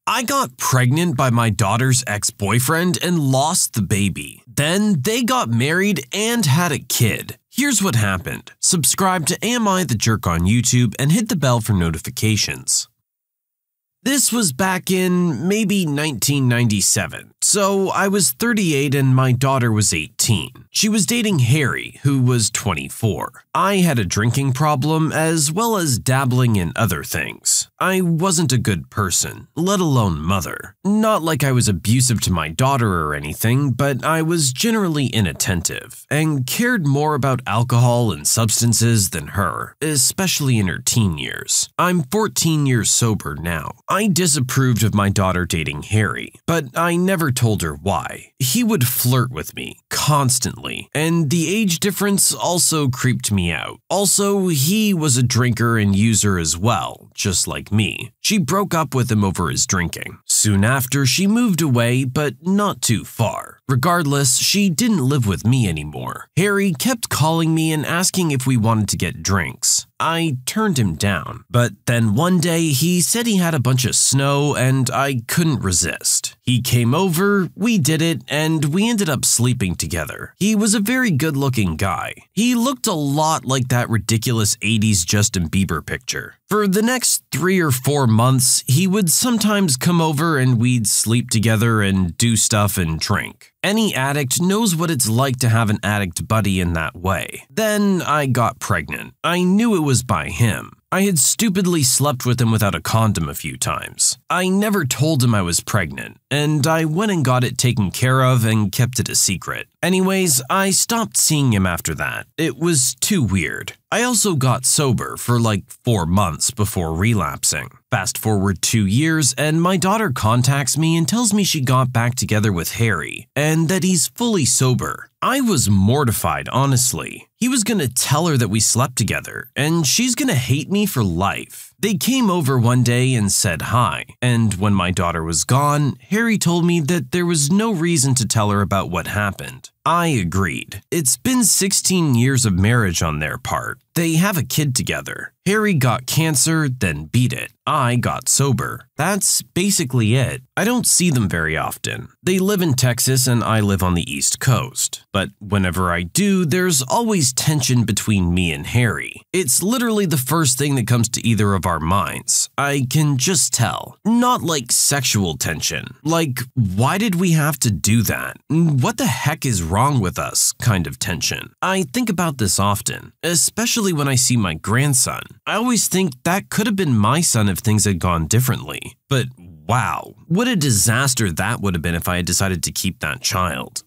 I got pregnant by my daughter's ex-boyfriend and lost the baby. Then they got married and had a kid. Here's what happened. Subscribe to Am I the Jerk on YouTube and hit the bell for notifications. This was back in maybe 1997, so I was 38 and my daughter was 18. She was dating Harry, who was 24. I had a drinking problem as well as dabbling in other things. I wasn't a good person, let alone mother. Not like I was abusive to my daughter or anything, but I was generally inattentive and cared more about alcohol and substances than her, especially in her teen years. I'm 14 years sober now. I disapproved of my daughter dating Harry, but I never told her why. He would flirt with me constantly, and the age difference also creeped me out. Also, he was a drinker and user as well, just like me. She broke up with him over his drinking. Soon after, she moved away, but not too far. Regardless, she didn't live with me anymore. Harry kept calling me and asking if we wanted to get drinks. I turned him down, but then one day he said he had a bunch of snow and I couldn't resist. He came over, we did it, and we ended up sleeping together. He was a very good-looking guy. He looked a lot like that ridiculous 80s Justin Bieber picture. For the next 3 or 4 months, he would sometimes come over and we'd sleep together and do stuff and drink. Any addict knows what it's like to have an addict buddy in that way. Then I got pregnant. I knew it was by him. I had stupidly slept with him without a condom a few times. I never told him I was pregnant, and I went and got it taken care of and kept it a secret. Anyways, I stopped seeing him after that. It was too weird. I also got sober for like 4 months before relapsing. Fast forward 2 years, and my daughter contacts me and tells me she got back together with Harry, and that he's fully sober. I was mortified, honestly. He was gonna tell her that we slept together, and she's gonna hate me for life. They came over one day and said hi, and when my daughter was gone, Harry told me that there was no reason to tell her about what happened. I agreed. It's been 16 years of marriage on their part. They have a kid together. Harry got cancer, then beat it. I got sober. That's basically it. I don't see them very often. They live in Texas and I live on the East Coast. But whenever I do, there's always tension between me and Harry. It's literally the first thing that comes to either of our minds. I can just tell. Not like sexual tension. Like, why did we have to do that? What the heck is wrong with us kind of tension. I think about this often, especially when I see my grandson. I always think that could have been my son if things had gone differently. But wow, what a disaster that would have been if I had decided to keep that child.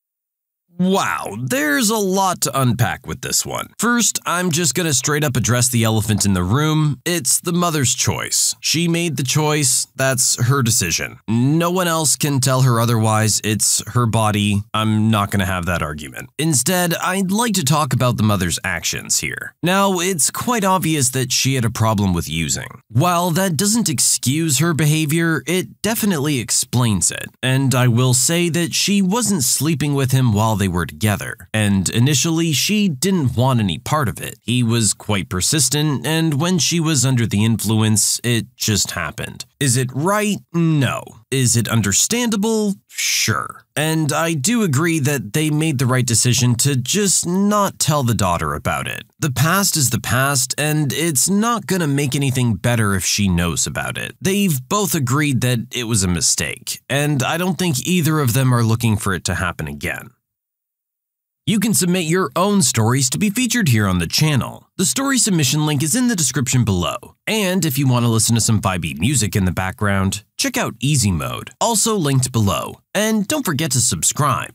Wow, there's a lot to unpack with this one. First, I'm just gonna straight up address the elephant in the room. It's the mother's choice. She made the choice, that's her decision. No one else can tell her otherwise, it's her body. I'm not gonna have that argument. Instead, I'd like to talk about the mother's actions here. Now, it's quite obvious that she had a problem with using. While that doesn't excuse her behavior, it definitely explains it. And I will say that she wasn't sleeping with him while they were together, and initially she didn't want any part of it. He was quite persistent, and when she was under the influence, it just happened. Is it right? No. Is it understandable? Sure. And I do agree that they made the right decision to just not tell the daughter about it. The past is the past, and it's not gonna make anything better if she knows about it. They've both agreed that it was a mistake, and I don't think either of them are looking for it to happen again. You can submit your own stories to be featured here on the channel. The story submission link is in the description below. And if you want to listen to some vibey music in the background, check out Easy Mode, also linked below. And don't forget to subscribe.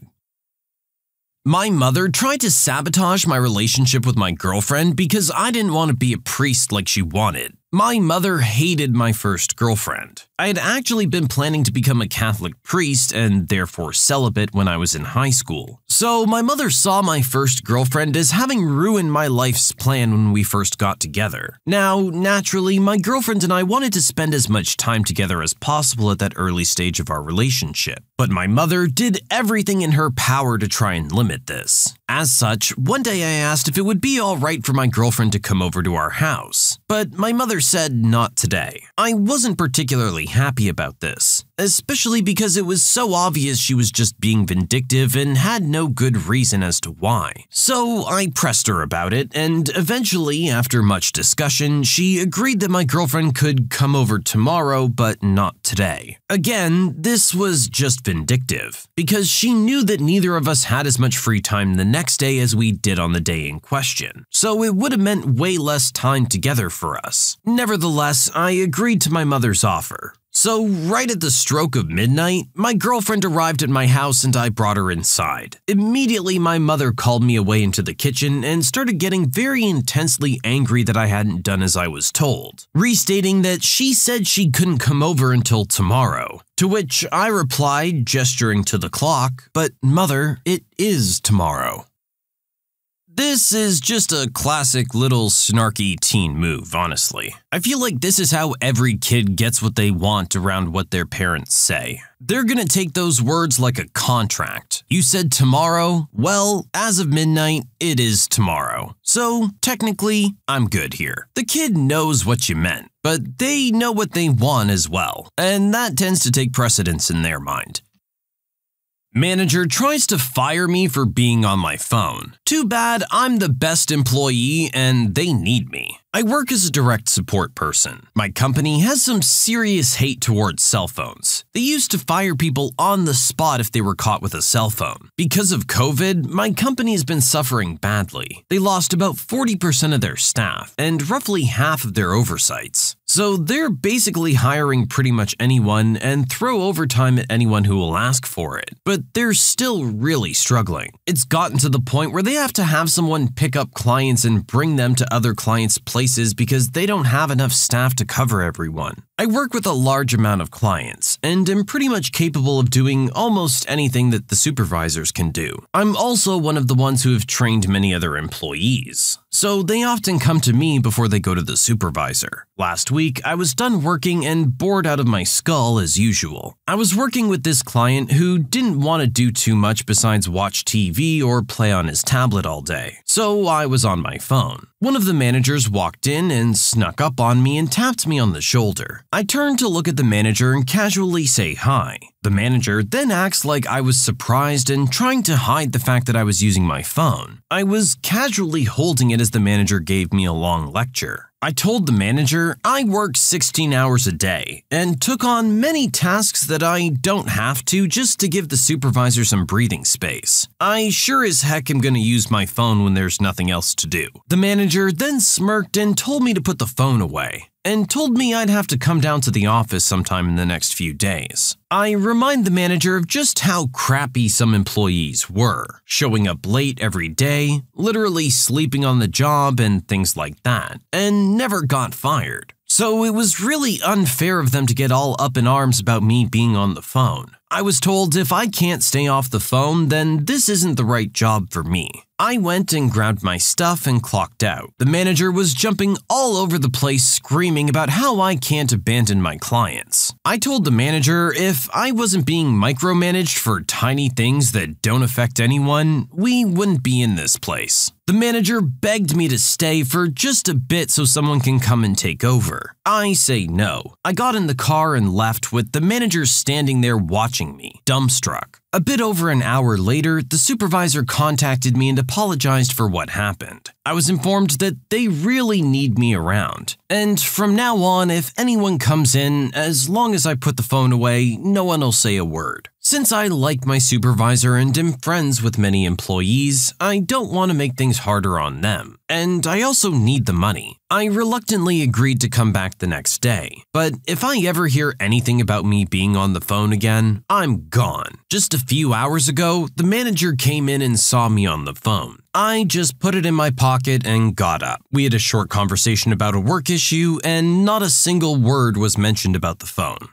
My mother tried to sabotage my relationship with my girlfriend because I didn't want to be a priest like she wanted. My mother hated my first girlfriend. I had actually been planning to become a Catholic priest and therefore celibate when I was in high school. So my mother saw my first girlfriend as having ruined my life's plan when we first got together. Now, naturally, my girlfriend and I wanted to spend as much time together as possible at that early stage of our relationship. But my mother did everything in her power to try and limit this. As such, one day I asked if it would be alright for my girlfriend to come over to our house, but my mother said not today. I wasn't particularly happy about this, especially because it was so obvious she was just being vindictive and had no good reason as to why. So I pressed her about it, and eventually, after much discussion, she agreed that my girlfriend could come over tomorrow, but not today. Again, this was just vindictive, because she knew that neither of us had as much free time the next day as we did on the day in question, so it would have meant way less time together for us. Nevertheless, I agreed to my mother's offer. So right at the stroke of midnight, my girlfriend arrived at my house and I brought her inside. Immediately, my mother called me away into the kitchen and started getting very intensely angry that I hadn't done as I was told, restating that she said she couldn't come over until tomorrow. To which I replied, gesturing to the clock, "But mother, it is tomorrow." This is just a classic little snarky teen move, honestly. I feel like this is how every kid gets what they want around what their parents say. They're gonna take those words like a contract. You said tomorrow? Well, as of midnight, it is tomorrow. So, technically, I'm good here. The kid knows what you meant, but they know what they want as well, and that tends to take precedence in their mind. Manager tries to fire me for being on my phone. Too bad, I'm the best employee and they need me. I work as a direct support person. My company has some serious hate towards cell phones. They used to fire people on the spot if they were caught with a cell phone. Because of COVID, my company has been suffering badly. They lost about 40% of their staff and roughly half of their oversights. So they're basically hiring pretty much anyone and throw overtime at anyone who will ask for it. But they're still really struggling. It's gotten to the point where they have to have someone pick up clients and bring them to other clients' places because they don't have enough staff to cover everyone. I work with a large amount of clients and am pretty much capable of doing almost anything that the supervisors can do. I'm also one of the ones who have trained many other employees, so they often come to me before they go to the supervisor. Last week, I was done working and bored out of my skull as usual. I was working with this client who didn't want to do too much besides watch TV or play on his tablet all day, so I was on my phone. One of the managers walked in and snuck up on me and tapped me on the shoulder. I turned to look at the manager and casually say hi. The manager then acts like I was surprised and trying to hide the fact that I was using my phone. I was casually holding it as the manager gave me a long lecture. I told the manager I work 16 hours a day and took on many tasks that I don't have to just to give the supervisor some breathing space. I sure as heck am going to use my phone when there's nothing else to do. The manager then smirked and told me to put the phone away, and told me I'd have to come down to the office sometime in the next few days. I remind the manager of just how crappy some employees were, showing up late every day, literally sleeping on the job and things like that, and never got fired. So it was really unfair of them to get all up in arms about me being on the phone. I was told if I can't stay off the phone, then this isn't the right job for me. I went and grabbed my stuff and clocked out. The manager was jumping all over the place screaming about how I can't abandon my clients. I told the manager if I wasn't being micromanaged for tiny things that don't affect anyone, we wouldn't be in this place. The manager begged me to stay for just a bit so someone can come and take over. I say no. I got in the car and left with the manager standing there watching me, dumbstruck. A bit over an hour later, the supervisor contacted me and apologized for what happened. I was informed that they really need me around. And from now on, if anyone comes in, as long as I put the phone away, no one will say a word. Since I like my supervisor and am friends with many employees, I don't want to make things harder on them. And I also need the money. I reluctantly agreed to come back the next day. But if I ever hear anything about me being on the phone again, I'm gone. Just a few hours ago, the manager came in and saw me on the phone. I just put it in my pocket and got up. We had a short conversation about a work issue, and not a single word was mentioned about the phone.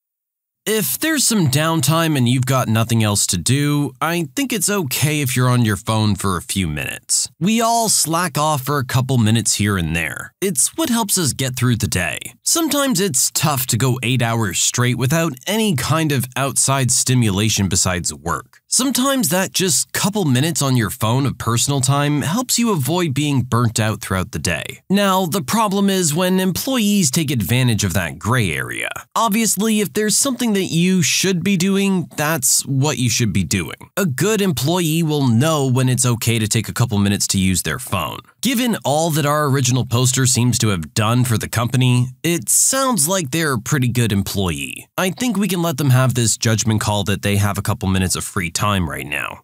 If there's some downtime and you've got nothing else to do, I think it's okay if you're on your phone for a few minutes. We all slack off for a couple minutes here and there. It's what helps us get through the day. Sometimes it's tough to go 8 hours straight without any kind of outside stimulation besides work. Sometimes that just couple minutes on your phone of personal time helps you avoid being burnt out throughout the day. Now, the problem is when employees take advantage of that gray area. Obviously, if there's something that you should be doing, that's what you should be doing. A good employee will know when it's okay to take a couple minutes to use their phone. Given all that our original poster seems to have done for the company, it sounds like they're a pretty good employee. I think we can let them have this judgment call that they have a couple minutes of free time right now.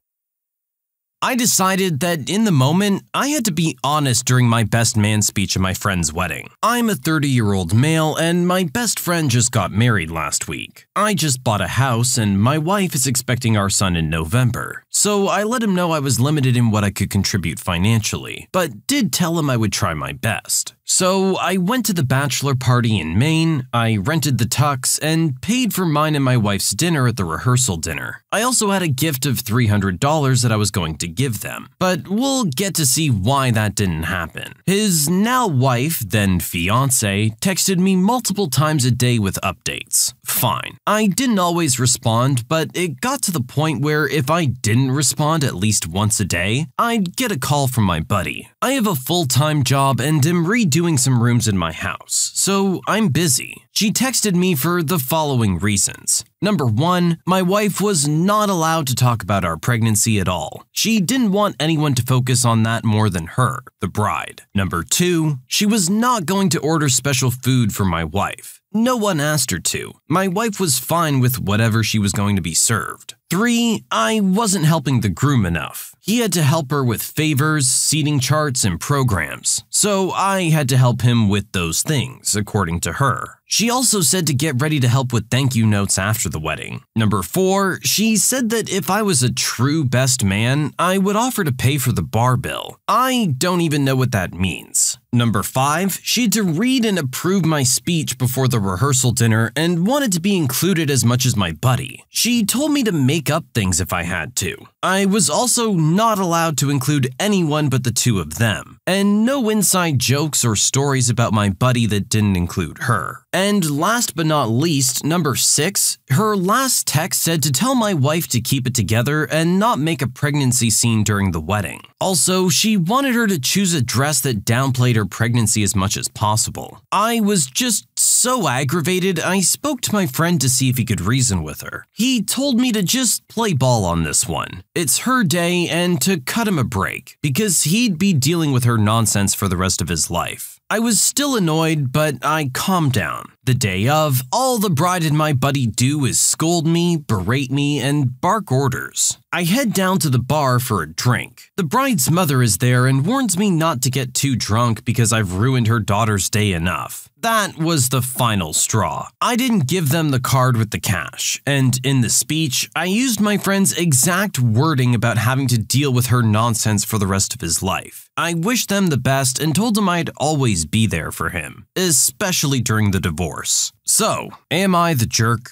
I decided that in the moment, I had to be honest during my best man speech at my friend's wedding. I'm a 30-year-old male and my best friend just got married last week. I just bought a house and my wife is expecting our son in November. So I let him know I was limited in what I could contribute financially, but did tell him I would try my best. So I went to the bachelor party in Maine, I rented the tux, and paid for mine and my wife's dinner at the rehearsal dinner. I also had a gift of $300 that I was going to give them, but we'll get to see why that didn't happen. His now wife, then fiance, texted me multiple times a day with updates. Fine. I didn't always respond, but it got to the point where if I didn't respond at least once a day, I'd get a call from my buddy. I have a full-time job and am redoing some rooms in my house, so I'm busy. She texted me for the following reasons. Number 1, my wife was not allowed to talk about our pregnancy at all. She didn't want anyone to focus on that more than her, the bride. Number 2, she was not going to order special food for my wife. No one asked her to. My wife was fine with whatever she was going to be served. 3, I wasn't helping the groom enough. He had to help her with favors, seating charts, and programs. So I had to help him with those things, according to her. She also said to get ready to help with thank you notes after the wedding. Number 4, she said that if I was a true best man, I would offer to pay for the bar bill. I don't even know what that means. Number 5, she had to read and approve my speech before the rehearsal dinner and wanted to be included as much as my buddy. She told me to make up things if I had to. I was also not allowed to include anyone but the two of them, and no inside jokes or stories about my buddy that didn't include her. And last but not least, number 6, her last text said to tell my wife to keep it together and not make a pregnancy scene during the wedding. Also, she wanted her to choose a dress that downplayed her pregnancy as much as possible. I was just so aggravated, I spoke to my friend to see if he could reason with her. He told me to just play ball on this one. It's her day and to cut him a break, because he'd be dealing with her nonsense for the rest of his life. I was still annoyed, but I calmed down. The day of, all the bride and my buddy do is scold me, berate me, and bark orders. I head down to the bar for a drink. The bride's mother is there and warns me not to get too drunk because I've ruined her daughter's day enough. That was the final straw. I didn't give them the card with the cash, and in the speech, I used my friend's exact wording about having to deal with her nonsense for the rest of his life. I wished them the best and told them I'd always be there for him, especially during the divorce. So, am I the jerk?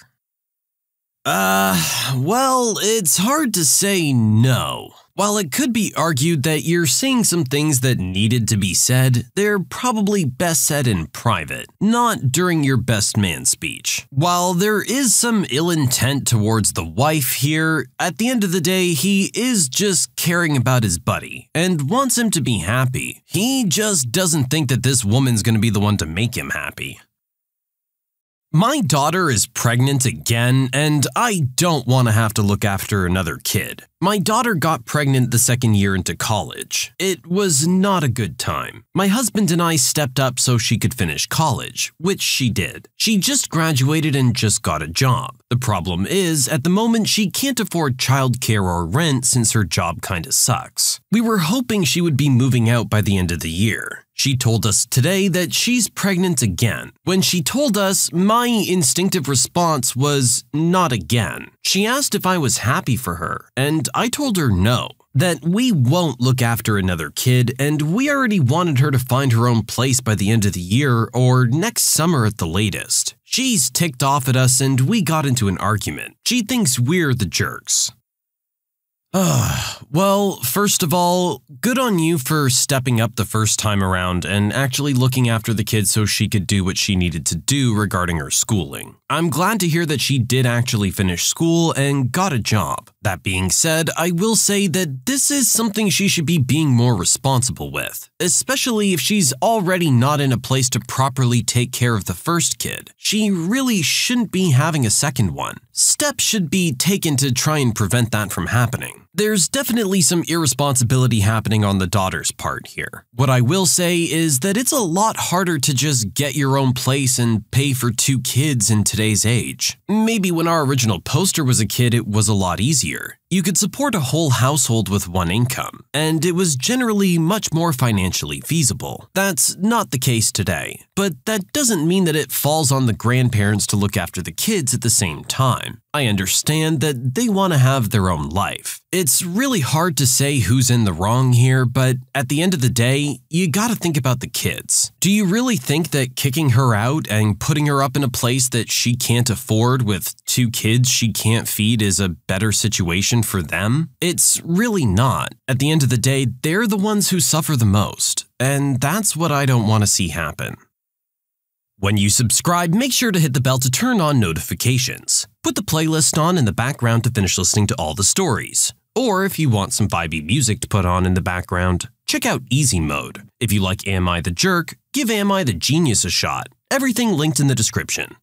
Well, it's hard to say no. While it could be argued that you're saying some things that needed to be said, they're probably best said in private, not during your best man speech. While there is some ill intent towards the wife here, at the end of the day, he is just caring about his buddy and wants him to be happy. He just doesn't think that this woman's gonna be the one to make him happy. My daughter is pregnant again, and I don't want to have to look after another kid. My daughter got pregnant the second year into college. It was not a good time. My husband and I stepped up so she could finish college, which she did. She just graduated and just got a job. The problem is, at the moment, she can't afford childcare or rent since her job kinda sucks. We were hoping she would be moving out by the end of the year. She told us today that she's pregnant again. When she told us, my instinctive response was, not again. She asked if I was happy for her, and I told her no. That we won't look after another kid, and we already wanted her to find her own place by the end of the year or next summer at the latest. She's ticked off at us and we got into an argument. She thinks we're the jerks. Well, first of all, good on you for stepping up the first time around and actually looking after the kid so she could do what she needed to do regarding her schooling. I'm glad to hear that she did actually finish school and got a job. That being said, I will say that this is something she should be being more responsible with, especially if she's already not in a place to properly take care of the first kid. She really shouldn't be having a second one. Steps should be taken to try and prevent that from happening. There's definitely some irresponsibility happening on the daughter's part here. What I will say is that it's a lot harder to just get your own place and pay for 2 kids in today's age. Maybe when our original poster was a kid, it was a lot easier. You could support a whole household with one income, and it was generally much more financially feasible. That's not the case today, but that doesn't mean that it falls on the grandparents to look after the kids at the same time. I understand that they want to have their own life. It's really hard to say who's in the wrong here, but at the end of the day, you gotta think about the kids. Do you really think that kicking her out and putting her up in a place that she can't afford with 2 kids she can't feed is a better situation for them? It's really not. At the end of the day, they're the ones who suffer the most, and that's what I don't want to see happen. When you subscribe, make sure to hit the bell to turn on notifications. Put the playlist on in the background to finish listening to all the stories. Or if you want some vibey music to put on in the background, check out Easy Mode. If you like Am I the Jerk, give Am I the Genius a shot. Everything linked in the description.